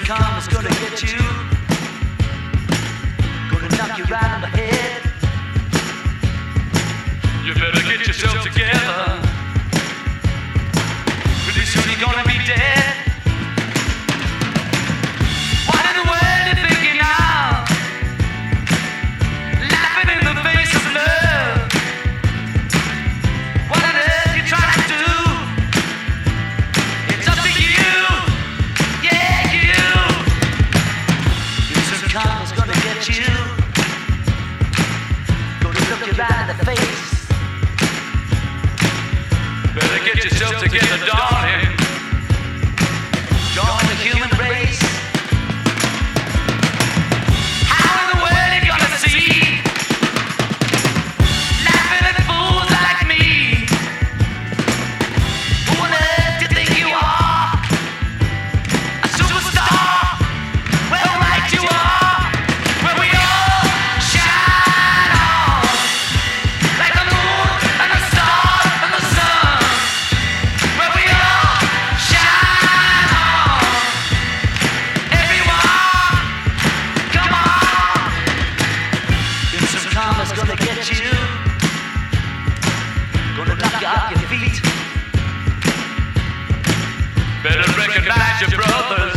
karma's gonna get you. Gonna knock you right on the head. You better get yourself together. Pretty soon you're gonna be dead. What in the world you thinking now? Laughing in the face of love. What on earth you trying to do? It's up to you. Yeah, you. Some karma's gonna get you. Gonna look you right in the face. Better get yourself together, darling. Join the human race. How in the world you gonna see? Laughing at fools like me. Who on earth do you think you are? A superstar? Well, right you are. Where we all shine on. Like the moon and the stars and the sun. Where we all shine on. Everyone, come on. If some karma's gonna get you, gonna knock you off your feet. Better recognize your brothers.